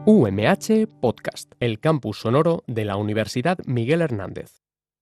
UMH Podcast, el campus sonoro de la Universidad Miguel Hernández.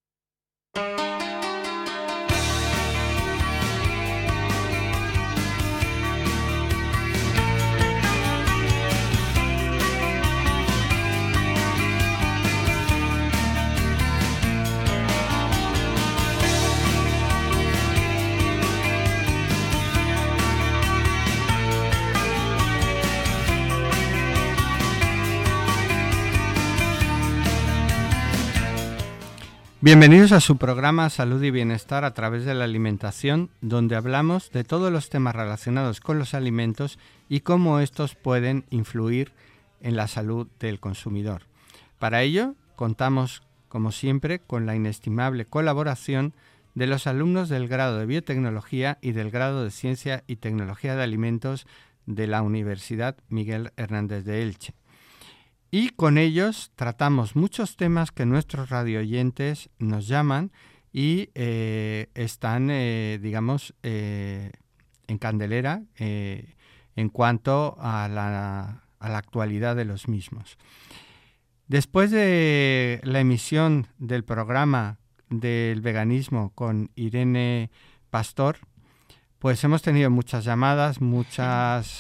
Bienvenidos a su programa Salud y Bienestar a través de la alimentación, donde hablamos de todos los temas relacionados con los alimentos y cómo estos pueden influir en la salud del consumidor. Para ello, contamos, como siempre, con la inestimable colaboración de los alumnos del grado de Biotecnología y del grado de Ciencia y Tecnología de Alimentos de la Universidad Miguel Hernández de Elche. Y con ellos tratamos muchos temas que nuestros radioyentes nos llaman y están, en candelera en cuanto a la actualidad de los mismos. Después de la emisión del programa del veganismo con Irene Pastor, pues hemos tenido muchas llamadas, muchas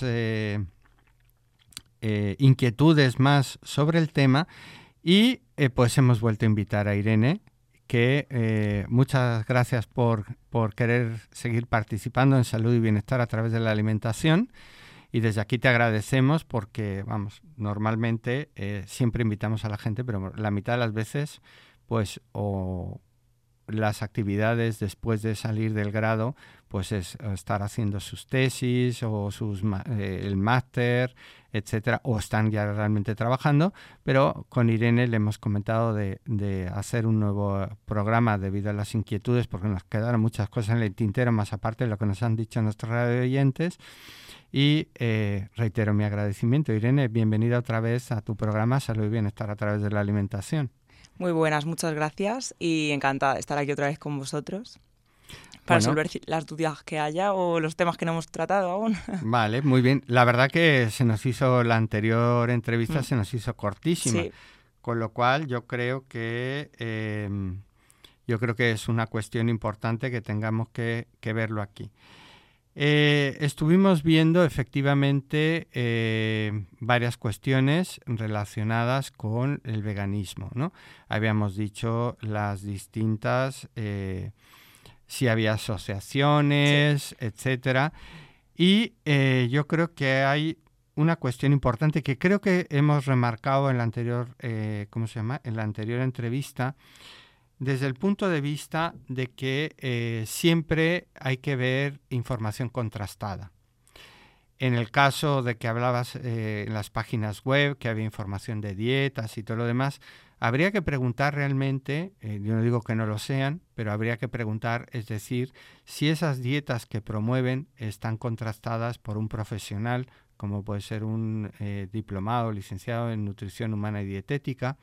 inquietudes más sobre el tema y pues hemos vuelto a invitar a Irene, que muchas gracias por querer seguir participando en Salud y Bienestar a través de la alimentación, y desde aquí te agradecemos porque, normalmente siempre invitamos a la gente, pero la mitad de las veces pues o las actividades después de salir del grado pues es estar haciendo sus tesis o el máster, etcétera, o están ya realmente trabajando, pero con Irene le hemos comentado de hacer un nuevo programa debido a las inquietudes, porque nos quedaron muchas cosas en el tintero, más aparte de lo que nos han dicho nuestros radioyentes, y reitero mi agradecimiento. Irene, bienvenida otra vez a tu programa Salud y Bienestar a través de la alimentación. Muy buenas, muchas gracias y encantada de estar aquí otra vez con vosotros para resolver las dudas que haya o los temas que no hemos tratado aún. Vale, muy bien. La verdad que la anterior entrevista se nos hizo cortísima, sí. Con lo cual yo creo que es una cuestión importante que tengamos que verlo aquí. Estuvimos viendo efectivamente varias cuestiones relacionadas con el veganismo, ¿no? Habíamos dicho las distintas, si había asociaciones, sí, etcétera. Y yo creo que hay una cuestión importante que creo que hemos remarcado en la anterior, en la anterior entrevista, desde el punto de vista de que siempre hay que ver información contrastada. En el caso de que hablabas en las páginas web, que había información de dietas y todo lo demás, habría que preguntar realmente, yo no digo que no lo sean, pero habría que preguntar, es decir, si esas dietas que promueven están contrastadas por un profesional, como puede ser un diplomado o licenciado en nutrición humana y dietética,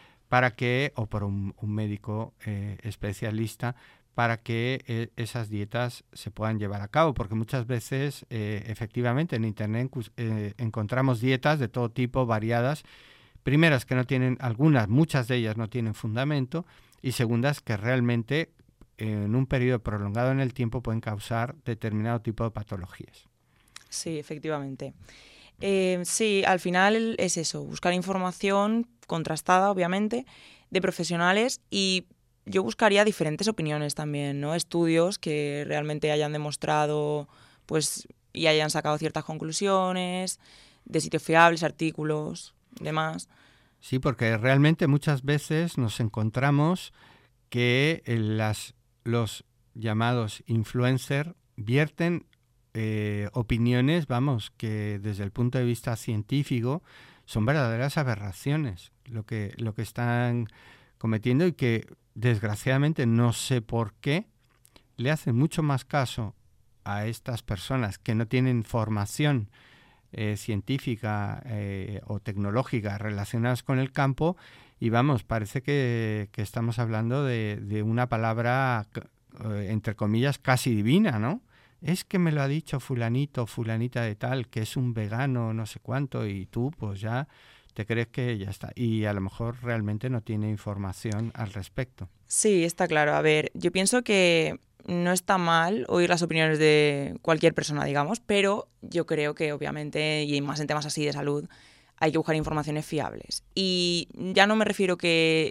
o por un médico especialista, para que esas dietas se puedan llevar a cabo, porque muchas veces efectivamente en Internet encontramos dietas de todo tipo, variadas, primeras que no tienen, muchas de ellas no tienen fundamento, y segundas que realmente en un periodo prolongado en el tiempo pueden causar determinado tipo de patologías. Sí, efectivamente. Sí, al final es eso, buscar información contrastada, obviamente, de profesionales, y yo buscaría diferentes opiniones también, ¿no? Estudios que realmente hayan demostrado, pues, y hayan sacado ciertas conclusiones, de sitios fiables, artículos, demás. Sí, porque realmente muchas veces nos encontramos que los llamados influencers vierten opiniones, que desde el punto de vista científico son verdaderas aberraciones lo que están cometiendo, y que desgraciadamente no sé por qué le hacen mucho más caso a estas personas que no tienen formación científica o tecnológica relacionadas con el campo, y parece que estamos hablando de una palabra entre comillas casi divina, ¿no? Es que me lo ha dicho fulanito, fulanita de tal, que es un vegano, no sé cuánto, y tú pues ya te crees que ya está. Y a lo mejor realmente no tiene información al respecto. Sí, está claro. A ver, yo pienso que no está mal oír las opiniones de cualquier persona, digamos, pero yo creo que obviamente, y más en temas así de salud, hay que buscar informaciones fiables. Y ya no me refiero que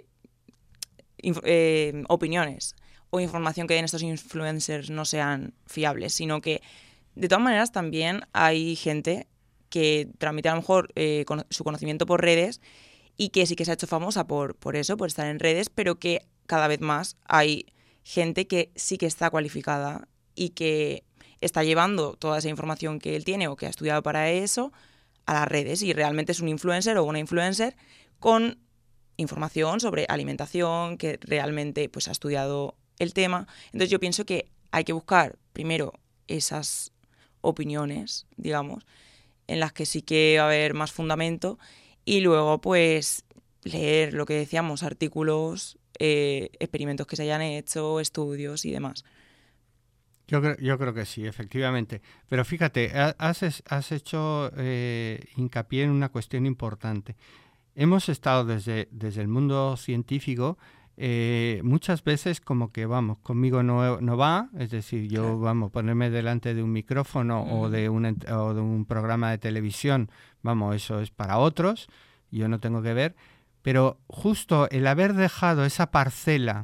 opiniones o información que den estos influencers no sean fiables, sino que de todas maneras también hay gente que transmite a lo mejor su conocimiento por redes y que sí que se ha hecho famosa por eso, por estar en redes, pero que cada vez más hay gente que sí que está cualificada y que está llevando toda esa información que él tiene o que ha estudiado para eso a las redes y realmente es un influencer o una influencer con información sobre alimentación, que realmente pues ha estudiado el tema. Entonces yo pienso que hay que buscar primero esas opiniones, digamos, en las que sí que va a haber más fundamento y luego pues leer lo que decíamos, artículos, experimentos que se hayan hecho, estudios y demás. Yo creo que sí, efectivamente. Pero fíjate, has hecho hincapié en una cuestión importante. Hemos estado desde el mundo científico muchas veces como que, vamos, conmigo no va, es decir, yo, Claro. vamos, ponerme delante de un micrófono o de un programa de televisión, vamos, eso es para otros, yo no tengo que ver, pero justo el haber dejado esa parcela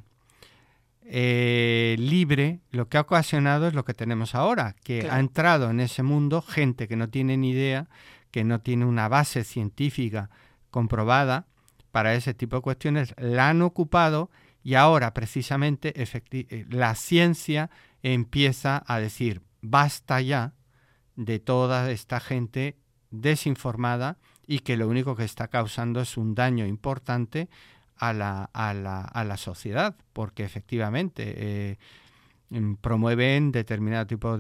libre, lo que ha ocasionado es lo que tenemos ahora, que Claro. ha entrado en ese mundo gente que no tiene ni idea, que no tiene una base científica comprobada para ese tipo de cuestiones, la han ocupado y ahora precisamente la ciencia empieza a decir basta ya de toda esta gente desinformada y que lo único que está causando es un daño importante a la sociedad, porque efectivamente promueven determinado tipo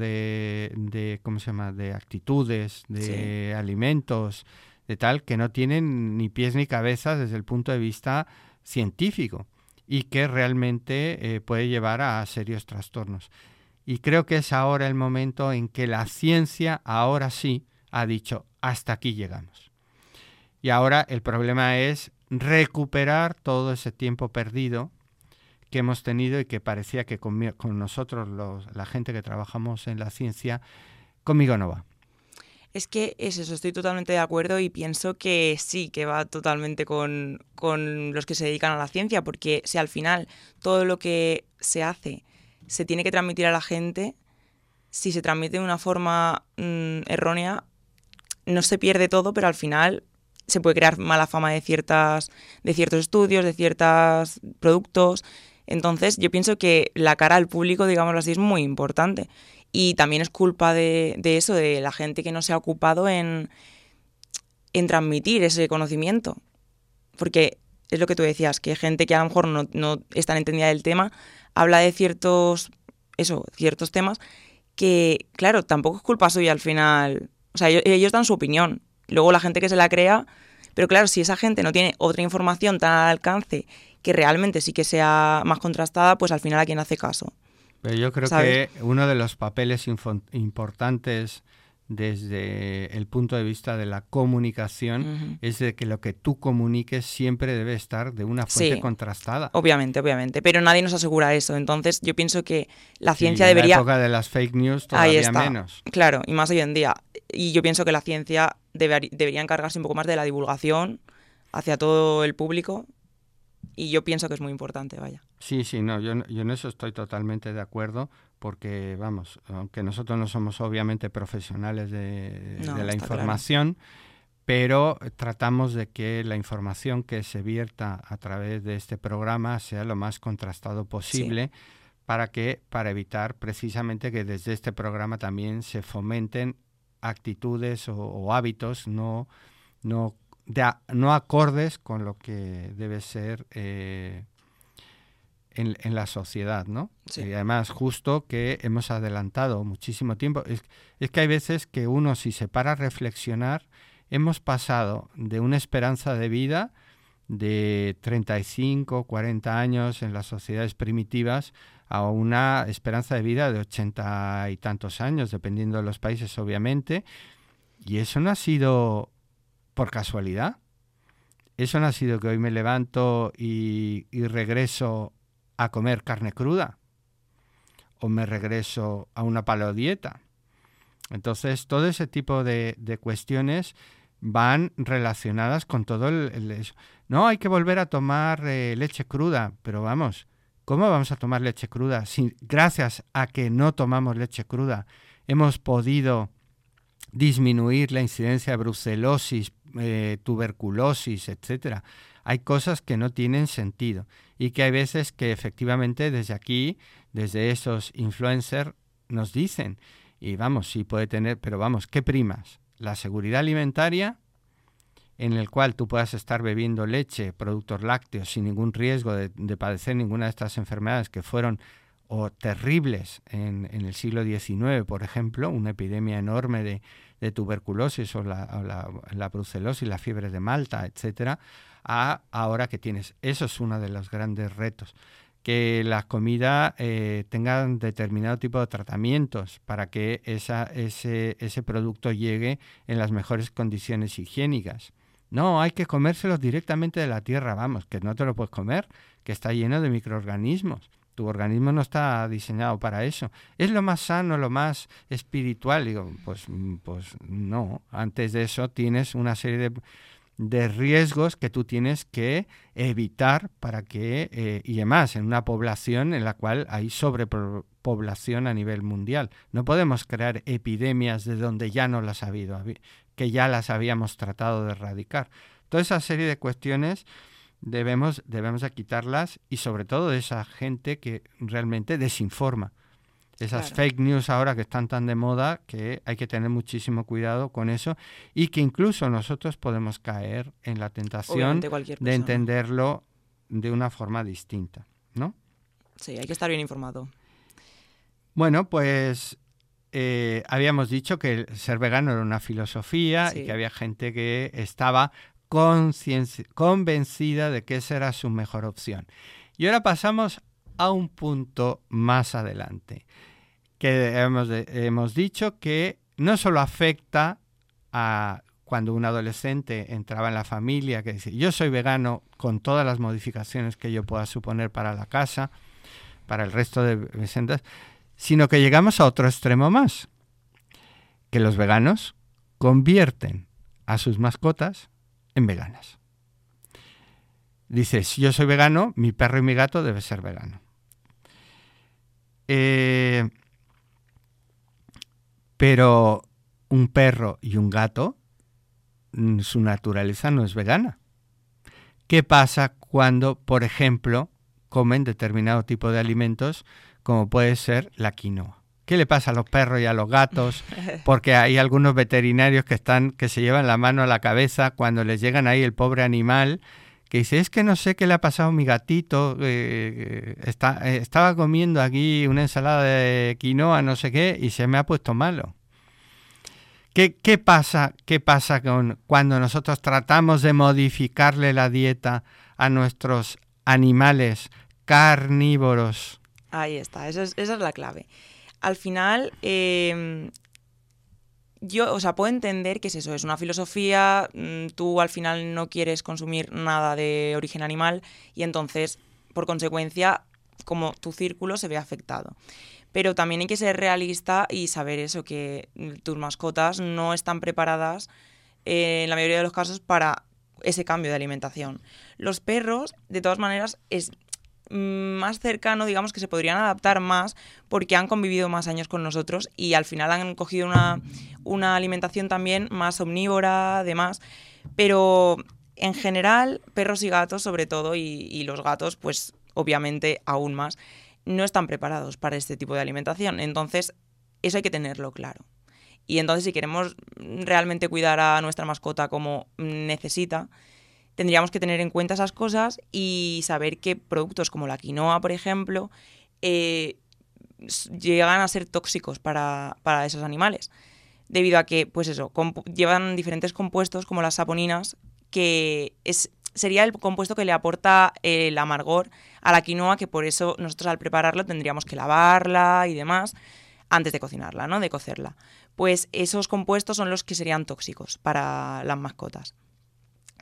de ¿cómo se llama?, de actitudes, de alimentos, de tal que no tienen ni pies ni cabeza desde el punto de vista científico y que realmente puede llevar a serios trastornos. Y creo que es ahora el momento en que la ciencia, ahora sí, ha dicho, hasta aquí llegamos. Y ahora el problema es recuperar todo ese tiempo perdido que hemos tenido y que parecía que con nosotros, la gente que trabajamos en la ciencia, conmigo no va. Es que es eso, estoy totalmente de acuerdo y pienso que sí, que va totalmente con los que se dedican a la ciencia, porque si al final todo lo que se hace se tiene que transmitir a la gente, si se transmite de una forma errónea, no se pierde todo, pero al final se puede crear mala fama de ciertos estudios, de ciertos productos. Entonces yo pienso que la cara al público, digámoslo así, es muy importante. Y también es culpa de eso, de la gente que no se ha ocupado en transmitir ese conocimiento. Porque es lo que tú decías, que gente que a lo mejor no es tan entendida del tema, habla de ciertos temas que, claro, tampoco es culpa suya al final. O sea, ellos dan su opinión. Luego la gente que se la crea, pero claro, si esa gente no tiene otra información tan al alcance que realmente sí que sea más contrastada, pues al final a quién hace caso. Pero yo creo ¿Sabes? que uno de los papeles importantes desde el punto de vista de la comunicación es de que lo que tú comuniques siempre debe estar de una fuente contrastada. Obviamente, pero nadie nos asegura eso. Entonces yo pienso que la ciencia en debería... En la época de las fake news todavía menos. Claro, y más hoy en día. Y yo pienso que la ciencia debería encargarse un poco más de la divulgación hacia todo el público. Y yo pienso que es muy importante, vaya. Sí, no, yo en eso estoy totalmente de acuerdo, porque, vamos, aunque nosotros no somos obviamente profesionales de la información, claro, pero tratamos de que la información que se vierta a través de este programa sea lo más contrastado posible, sí, para evitar precisamente que desde este programa también se fomenten actitudes o hábitos no acordes con lo que debe ser en la sociedad, ¿no? Sí. Y además, justo que hemos adelantado muchísimo tiempo. Es que hay veces que uno, si se para a reflexionar, hemos pasado de una esperanza de vida de 35, 40 años en las sociedades primitivas a una esperanza de vida de 80 y tantos años, dependiendo de los países, obviamente. Y eso no ha sido por casualidad. eso no ha sido que hoy me levanto y regreso a comer carne cruda o me regreso a una paleodieta. Entonces, todo ese tipo de cuestiones van relacionadas con todo no, hay que volver a tomar leche cruda, pero vamos, ¿cómo vamos a tomar leche cruda? Si gracias a que no tomamos leche cruda hemos podido disminuir la incidencia de brucelosis, tuberculosis, etcétera. Hay cosas que no tienen sentido y que hay veces que efectivamente desde aquí, desde esos influencers, nos dicen, y vamos, sí puede tener, pero vamos, ¿qué primas? La seguridad alimentaria, en el cual tú puedas estar bebiendo leche, productos lácteos, sin ningún riesgo de padecer ninguna de estas enfermedades que fueron terribles en el siglo XIX, por ejemplo, una epidemia enorme de tuberculosis o la brucelosis, la fiebre de Malta, etcétera, a ahora que tienes. Eso es uno de los grandes retos. Que la comida tenga determinado tipo de tratamientos para que ese producto llegue en las mejores condiciones higiénicas. No, hay que comérselos directamente de la tierra, vamos, que no te lo puedes comer, que está lleno de microorganismos. Tu organismo no está diseñado para eso. ¿Es lo más sano, lo más espiritual? Digo, pues no. Antes de eso tienes una serie de riesgos que tú tienes que evitar para que, y además en una población en la cual hay sobrepoblación a nivel mundial. No podemos crear epidemias de donde ya no las ha habido, que ya las habíamos tratado de erradicar. Toda esa serie de cuestiones debemos de quitarlas, y sobre todo de esa gente que realmente desinforma. Esas fake news ahora que están tan de moda, que hay que tener muchísimo cuidado con eso, y que incluso nosotros podemos caer en la tentación de entenderlo de una forma distinta, ¿no? Sí, hay que estar bien informado. Bueno, pues habíamos dicho que ser vegano era una filosofía, sí, y que había gente que estaba convencida de que esa era su mejor opción. Y ahora pasamos a un punto más adelante, que hemos dicho que no solo afecta a cuando un adolescente entraba en la familia, que dice, yo soy vegano con todas las modificaciones que yo pueda suponer para la casa, para el resto de vecinos, sino que llegamos a otro extremo más, que los veganos convierten a sus mascotas en veganas. Dices, yo soy vegano, mi perro y mi gato deben ser veganos. Pero un perro y un gato, su naturaleza no es vegana. ¿Qué pasa cuando, por ejemplo, comen determinado tipo de alimentos como puede ser la quinoa? ¿Qué le pasa a los perros y a los gatos? Porque hay algunos veterinarios que se llevan la mano a la cabeza cuando les llegan ahí el pobre animal, que dice, es que no sé qué le ha pasado a mi gatito, estaba comiendo aquí una ensalada de quinoa, no sé qué, y se me ha puesto malo. ¿Qué pasa cuando nosotros tratamos de modificarle la dieta a nuestros animales carnívoros? Ahí está, esa es la clave. Al final, yo, puedo entender que es eso, es una filosofía, tú al final no quieres consumir nada de origen animal y entonces, por consecuencia, como tu círculo se ve afectado. Pero también hay que ser realista y saber eso, que tus mascotas no están preparadas, en la mayoría de los casos, para ese cambio de alimentación. Los perros, de todas maneras, es más cercano, digamos, que se podrían adaptar más porque han convivido más años con nosotros y al final han cogido una alimentación también más omnívora, demás, pero en general perros y gatos sobre todo, y los gatos pues obviamente aún más, no están preparados para este tipo de alimentación, entonces eso hay que tenerlo claro. Y entonces si queremos realmente cuidar a nuestra mascota como necesita, tendríamos que tener en cuenta esas cosas y saber que productos como la quinoa, por ejemplo, llegan a ser tóxicos para esos animales, debido a que, pues eso, llevan diferentes compuestos como las saponinas, que sería el compuesto que le aporta el amargor a la quinoa, que por eso nosotros al prepararlo tendríamos que lavarla y demás antes de cocinarla, ¿no? De cocerla. Pues esos compuestos son los que serían tóxicos para las mascotas.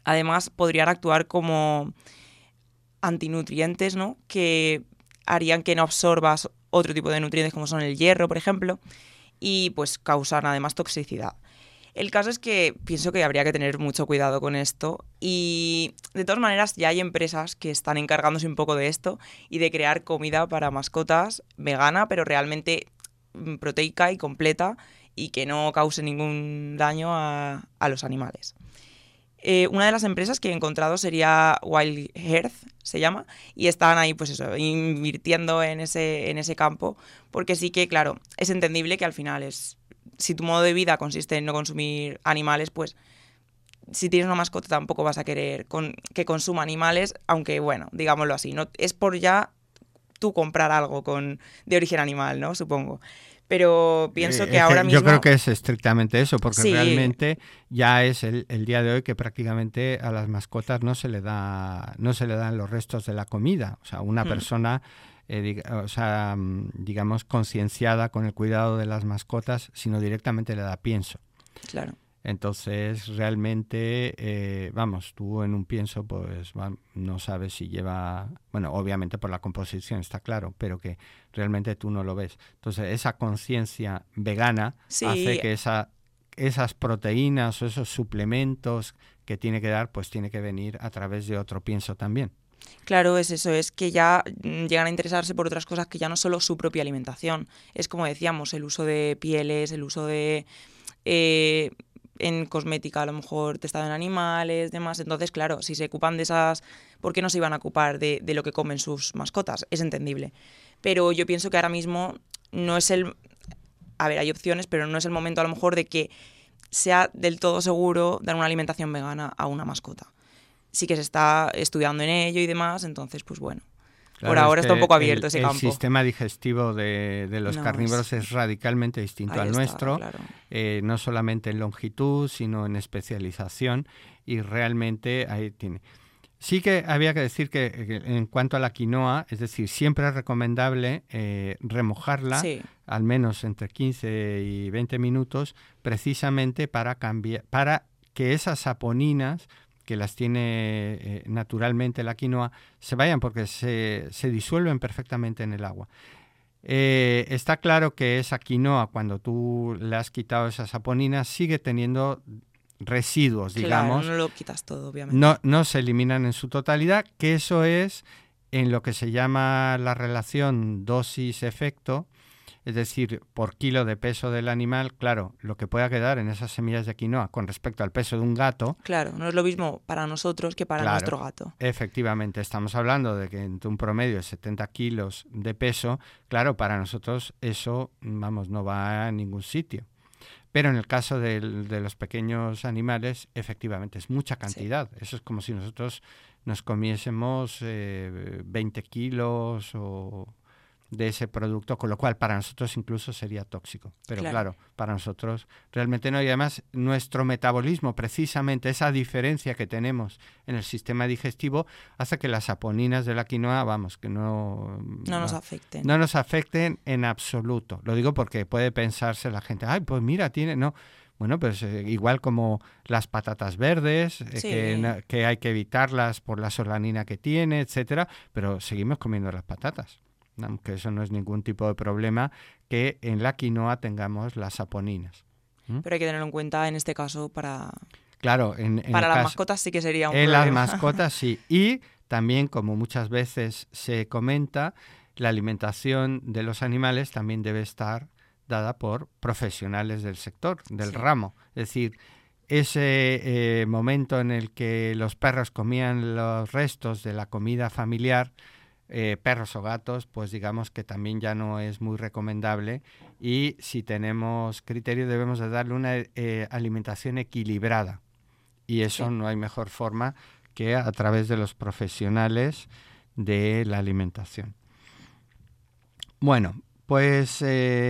Además, podrían actuar como antinutrientes, ¿no? Que harían que no absorbas otro tipo de nutrientes como son el hierro, por ejemplo, y pues causan además toxicidad. El caso es que pienso que habría que tener mucho cuidado con esto y de todas maneras ya hay empresas que están encargándose un poco de esto y de crear comida para mascotas vegana, pero realmente proteica y completa y que no cause ningún daño a los animales. Una de las empresas que he encontrado sería Wild Earth, se llama, y están ahí, pues eso, invirtiendo en ese campo, porque sí que, claro, es entendible que al final si tu modo de vida consiste en no consumir animales, pues si tienes una mascota tampoco vas a querer que consuma animales, aunque bueno, digámoslo así, no es por ya tú comprar algo de origen animal, ¿no? Supongo. Pero pienso que ahora mismo... Yo creo que es estrictamente eso, porque sí, realmente ya es el día de hoy que prácticamente a las mascotas no se le dan los restos de la comida. O sea, una persona, digamos, concienciada con el cuidado de las mascotas, sino directamente le da pienso. Claro. Entonces, realmente, tú en un pienso, pues no sabes si lleva, bueno, obviamente por la composición está claro, pero que realmente tú no lo ves. Entonces, esa conciencia vegana hace que esas proteínas o esos suplementos que tiene que dar, pues tiene que venir a través de otro pienso también. Claro, es eso, es que ya llegan a interesarse por otras cosas que ya no solo su propia alimentación. Es como decíamos, el uso de pieles, el uso de... en cosmética a lo mejor testado en animales, demás. Entonces, claro, si se ocupan de esas, ¿por qué no se iban a ocupar de lo que comen sus mascotas? Es entendible. Pero yo pienso que ahora mismo no es a ver, hay opciones, pero no es el momento a lo mejor de que sea del todo seguro dar una alimentación vegana a una mascota. Sí que se está estudiando en ello y demás, entonces, pues bueno. Claro, por ahora está un poco abierto ese campo. El sistema digestivo de los carnívoros es radicalmente distinto al nuestro, claro. No solamente en longitud, sino en especialización, y realmente ahí tiene. Sí que había que decir que en cuanto a la quinoa, es decir, siempre es recomendable remojarla, al menos entre 15 y 20 minutos, precisamente para que esas saponinas que las tiene naturalmente la quinoa, se vayan porque se disuelven perfectamente en el agua. Está claro que esa quinoa, cuando tú le has quitado esas saponinas, sigue teniendo residuos, digamos. Claro, no lo quitas todo, obviamente. No se eliminan en su totalidad, que eso es en lo que se llama la relación dosis-efecto, es decir, por kilo de peso del animal, claro, lo que pueda quedar en esas semillas de quinoa con respecto al peso de un gato. Claro, no es lo mismo para nosotros que para nuestro gato. Efectivamente, estamos hablando de que entre un promedio de 70 kilos de peso, claro, para nosotros eso, no va a ningún sitio. Pero en el caso de los pequeños animales, efectivamente, es mucha cantidad. Sí. Eso es como si nosotros nos comiésemos 20 kilos de ese producto, con lo cual para nosotros incluso sería tóxico. Pero claro, para nosotros realmente no. Y además nuestro metabolismo, precisamente esa diferencia que tenemos en el sistema digestivo, hace que las saponinas de la quinoa, que no nos afecten. No nos afecten en absoluto. Lo digo porque puede pensarse la gente, pues mira, tiene... No. Bueno, pues igual como las patatas verdes, que hay que evitarlas por la solanina que tiene, etcétera, pero seguimos comiendo las patatas. Aunque eso no es ningún tipo de problema, que en la quinoa tengamos las saponinas. Pero hay que tenerlo en cuenta en este caso para... Claro, para las mascotas sí que sería un problema. En las mascotas sí. Y también, como muchas veces se comenta, la alimentación de los animales también debe estar dada por profesionales del sector, del ramo. Es decir, ese momento en el que los perros comían los restos de la comida familiar, perros o gatos, pues digamos que también ya no es muy recomendable, y si tenemos criterio debemos de darle una alimentación equilibrada, y eso no hay mejor forma que a través de los profesionales de la alimentación. Bueno, pues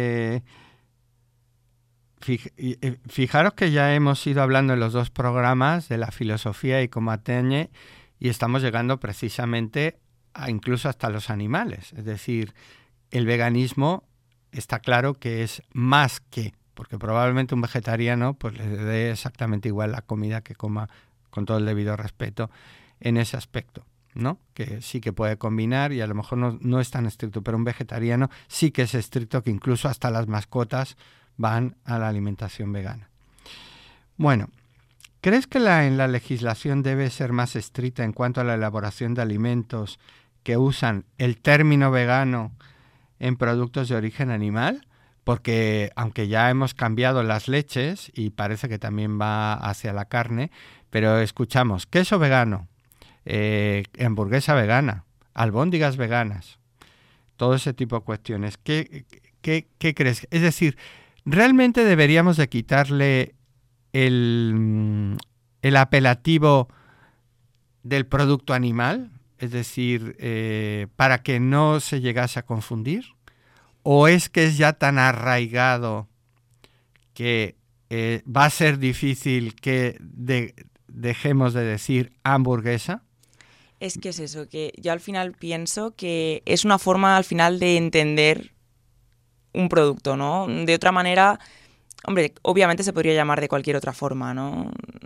fijaros que ya hemos ido hablando en los dos programas de la filosofía y cómo atañe, y estamos llegando precisamente incluso hasta los animales. Es decir, el veganismo está claro que es más que, porque probablemente un vegetariano pues le dé exactamente igual la comida que coma con todo el debido respeto, en ese aspecto, ¿no? Que sí que puede combinar y a lo mejor no es tan estricto, pero un vegetariano sí que es estricto, que incluso hasta las mascotas van a la alimentación vegana. Bueno, ¿crees que en la legislación debe ser más estricta en cuanto a la elaboración de alimentos que usan el término vegano en productos de origen animal? Porque aunque ya hemos cambiado las leches y parece que también va hacia la carne, pero escuchamos queso vegano, hamburguesa vegana, albóndigas veganas, todo ese tipo de cuestiones. ¿Qué crees? Es decir, ¿realmente deberíamos de quitarle el apelativo del producto animal? Es decir, para que no se llegase a confundir. ¿O es que es ya tan arraigado que va a ser difícil que dejemos de decir hamburguesa? Es que es eso, que yo al final pienso que es una forma al final de entender un producto, ¿no? De otra manera, hombre, obviamente se podría llamar de cualquier otra forma, ¿no?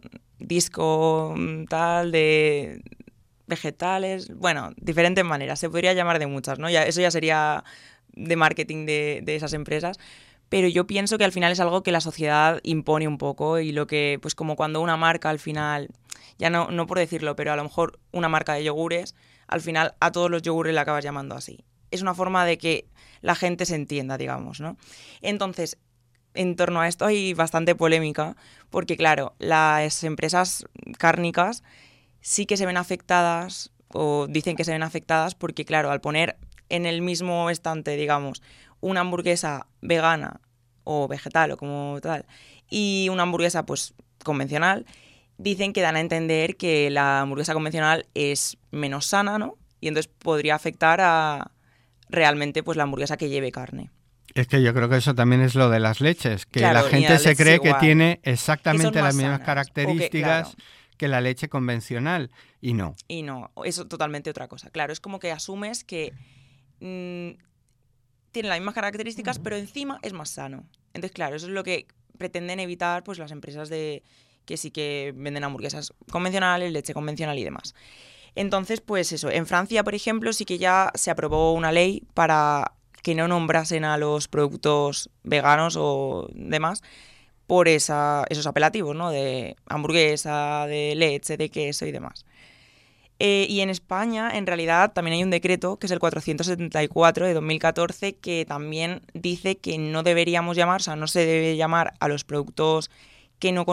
Disco tal, de vegetales, bueno, diferentes maneras, se podría llamar de muchas, ¿no? Eso ya sería de marketing de esas empresas, pero yo pienso que al final es algo que la sociedad impone un poco y lo que, pues como cuando una marca al final, ya no por decirlo, pero a lo mejor una marca de yogures, al final a todos los yogures le acabas llamando así. Es una forma de que la gente se entienda, digamos, ¿no? Entonces, en torno a esto hay bastante polémica, porque claro, las empresas cárnicas sí que se ven afectadas, o dicen que se ven afectadas, porque claro, al poner en el mismo estante, digamos, una hamburguesa vegana o vegetal o como tal, y una hamburguesa pues convencional, dicen que dan a entender que la hamburguesa convencional es menos sana, ¿no? Y entonces podría afectar a realmente pues la hamburguesa que lleve carne. Es que yo creo que eso también es lo de las leches, que claro, la gente se cree que tiene que exactamente las mismas sanas, características que la leche convencional, y no. Y no, eso es totalmente otra cosa. Claro, es como que asumes que tiene las mismas características, pero encima es más sano. Entonces, claro, eso es lo que pretenden evitar pues las empresas que sí que venden hamburguesas convencionales, leche convencional y demás. Entonces, pues eso, en Francia, por ejemplo, sí que ya se aprobó una ley para que no nombrasen a los productos veganos o demás por esos apelativos, ¿no? De hamburguesa, de leche, de queso y demás. Y en España, en realidad, también hay un decreto, que es el 474 de 2014, que también dice que no deberíamos llamar, o sea, no se debe llamar a los productos que no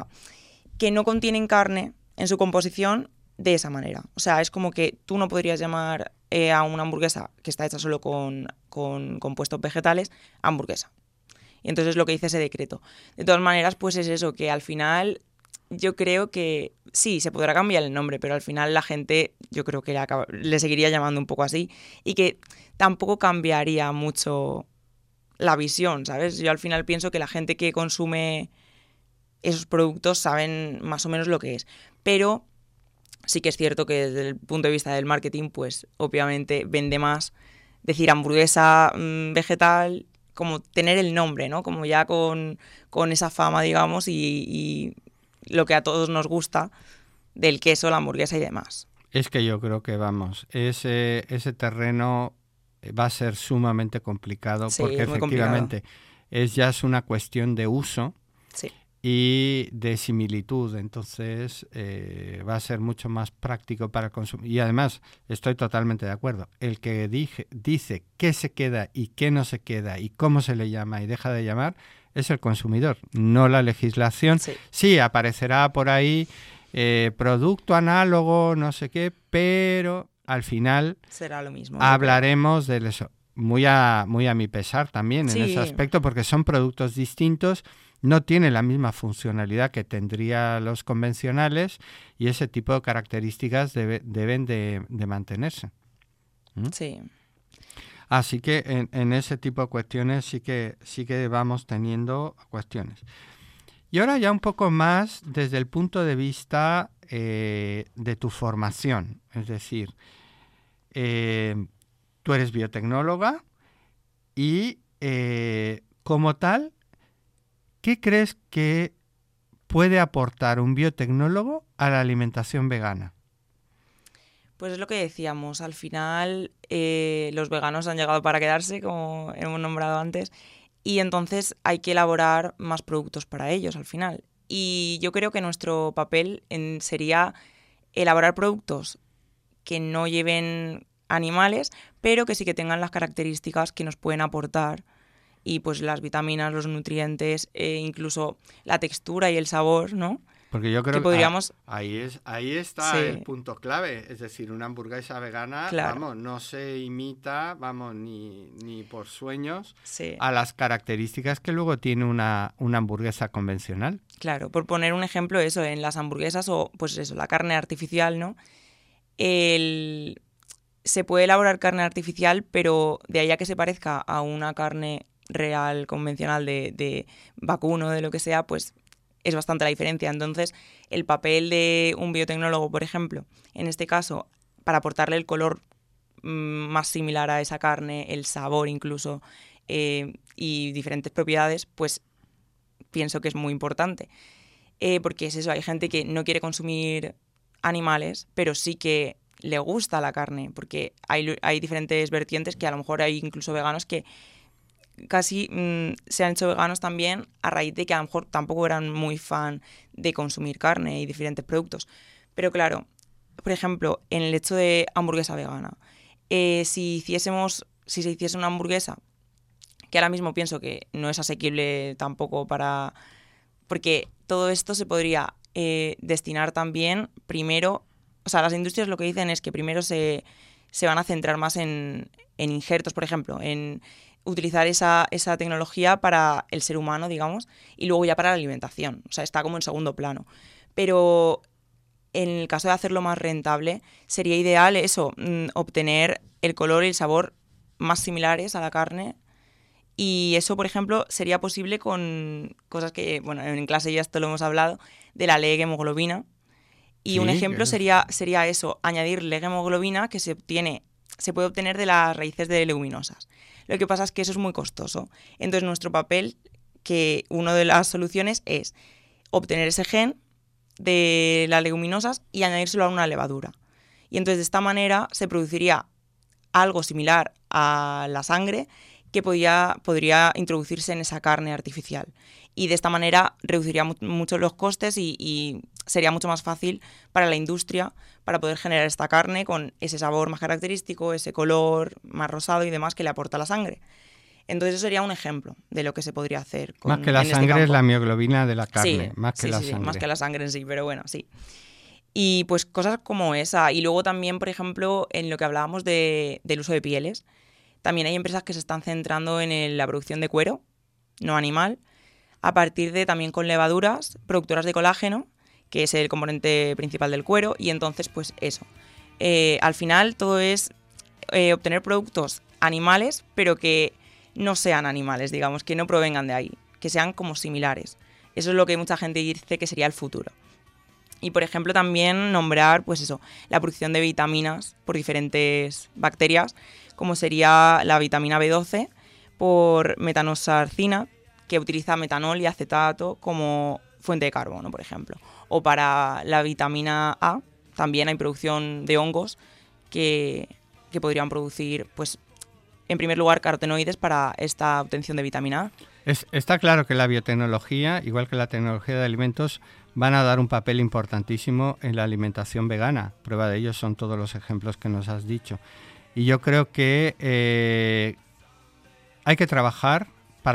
contienen carne en su composición de esa manera. O sea, es como que tú no podrías llamar a una hamburguesa que está hecha solo con compuestos vegetales, hamburguesa. Y entonces es lo que dice ese decreto. De todas maneras, pues es eso, que al final yo creo que sí, se podrá cambiar el nombre, pero al final la gente yo creo que le seguiría llamando un poco así y que tampoco cambiaría mucho la visión, ¿sabes? Yo al final pienso que la gente que consume esos productos saben más o menos lo que es, pero sí que es cierto que desde el punto de vista del marketing, pues obviamente vende más decir hamburguesa vegetal, como tener el nombre, ¿no? Como ya con esa fama, digamos, y lo que a todos nos gusta del queso, la hamburguesa y demás. Es que yo creo que, vamos, ese terreno va a ser sumamente complicado, sí, porque efectivamente es una cuestión de uso, sí, y de similitud, entonces va a ser mucho más práctico para el consumidor. Y además, estoy totalmente de acuerdo, el que dice qué se queda y qué no se queda y cómo se le llama y deja de llamar es el consumidor, no la legislación. Sí, sí aparecerá por ahí producto análogo, no sé qué, pero al final será lo mismo. Hablaremos de eso, muy a mi pesar también, sí, en ese aspecto, porque son productos distintos. No tiene la misma funcionalidad que tendría los convencionales y ese tipo de características deben de mantenerse. Sí. Así que en ese tipo de cuestiones sí que vamos teniendo cuestiones. Y ahora ya un poco más desde el punto de vista de tu formación. Es decir, tú eres biotecnóloga y como tal, ¿qué crees que puede aportar un biotecnólogo a la alimentación vegana? Pues es lo que decíamos, al final los veganos han llegado para quedarse, como hemos nombrado antes, y entonces hay que elaborar más productos para ellos al final. Y yo creo que nuestro papel sería elaborar productos que no lleven animales, pero que sí que tengan las características que nos pueden aportar, y pues las vitaminas, los nutrientes, incluso la textura y el sabor, ¿no? Porque yo creo que podríamos... ahí está sí. el punto clave. Es decir, una hamburguesa vegana, claro. vamos, no se imita, vamos, ni por sueños, sí. a las características que luego tiene una hamburguesa convencional. Claro, por poner un ejemplo, eso, en las hamburguesas o pues eso, la carne artificial, ¿no? Se puede elaborar carne artificial, pero de ahí a que se parezca a una carne real, convencional, de vacuno, de lo que sea, pues es bastante la diferencia. Entonces, el papel de un biotecnólogo, por ejemplo, en este caso, para aportarle el color más similar a esa carne, el sabor incluso, y diferentes propiedades, pues pienso que es muy importante. Porque es eso, hay gente que no quiere consumir animales, pero sí que le gusta la carne, porque hay diferentes vertientes que a lo mejor hay incluso veganos que casi se han hecho veganos también a raíz de que a lo mejor tampoco eran muy fan de consumir carne y diferentes productos. Pero claro, por ejemplo, en el hecho de hamburguesa vegana, si se hiciese una hamburguesa, que ahora mismo pienso que no es asequible tampoco porque todo esto se podría destinar también primero, o sea, las industrias lo que dicen es que primero se van a centrar más en injertos, por ejemplo, en utilizar esa tecnología para el ser humano, digamos, y luego ya para la alimentación. O sea, está como en segundo plano. Pero en el caso de hacerlo más rentable, sería ideal eso, obtener el color y el sabor más similares a la carne. Y eso, por ejemplo, sería posible con cosas que, bueno, en clase ya esto lo hemos hablado, de la legemoglobina. Y sí, un ejemplo sería eso, añadir legemoglobina que se puede obtener de las raíces de leguminosas. Lo que pasa es que eso es muy costoso. Entonces, nuestro papel, que una de las soluciones es obtener ese gen de las leguminosas y añadírselo a una levadura. Y entonces, de esta manera, se produciría algo similar a la sangre que podría introducirse en esa carne artificial. Y de esta manera reduciría mucho los costes y sería mucho más fácil para la industria para poder generar esta carne con ese sabor más característico, ese color más rosado y demás que le aporta la sangre. Entonces eso sería un ejemplo de lo que se podría hacer. Más que la sangre es la mioglobina de la carne, sí, más que la sangre. Sí, más que la sangre en sí, pero bueno, sí. Y pues cosas como esa. Y luego también, por ejemplo, en lo que hablábamos del uso de pieles, también hay empresas que se están centrando en la producción de cuero, no animal, a partir de también con levaduras productoras de colágeno, que es el componente principal del cuero, y entonces pues eso. Al final todo es obtener productos animales, pero que no sean animales, digamos, que no provengan de ahí, que sean como similares. Eso es lo que mucha gente dice que sería el futuro. Y por ejemplo también nombrar pues eso, la producción de vitaminas por diferentes bacterias, como sería la vitamina B12 por metanosarcina, que utiliza metanol y acetato como fuente de carbono, por ejemplo. O para la vitamina A también hay producción de hongos que podrían producir, pues, en primer lugar, carotenoides para esta obtención de vitamina A. Está claro que la biotecnología, igual que la tecnología de alimentos, van a dar un papel importantísimo en la alimentación vegana. Prueba de ello son todos los ejemplos que nos has dicho. Y yo creo que hay que trabajar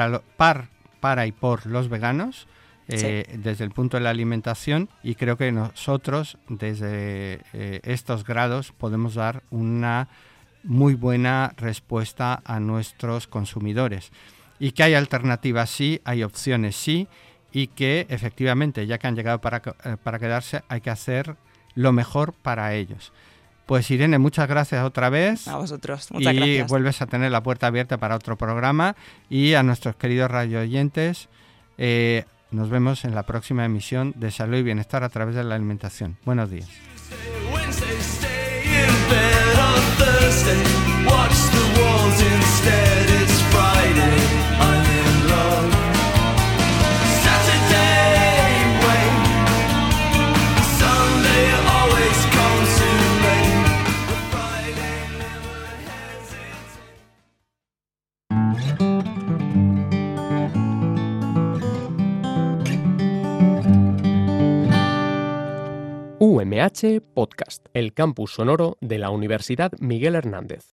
para y por los veganos, desde el punto de la alimentación, y creo que nosotros desde estos grados podemos dar una muy buena respuesta a nuestros consumidores, y que hay alternativas sí, hay opciones sí, y que efectivamente ya que han llegado para quedarse hay que hacer lo mejor para ellos. Pues Irene, muchas gracias otra vez. A vosotros, muchas gracias. Y vuelves a tener la puerta abierta para otro programa. Y a nuestros queridos radioyentes, nos vemos en la próxima emisión de Salud y Bienestar a través de la alimentación. Buenos días. Saturday, wait. UMH Podcast, el campus sonoro de la Universidad Miguel Hernández.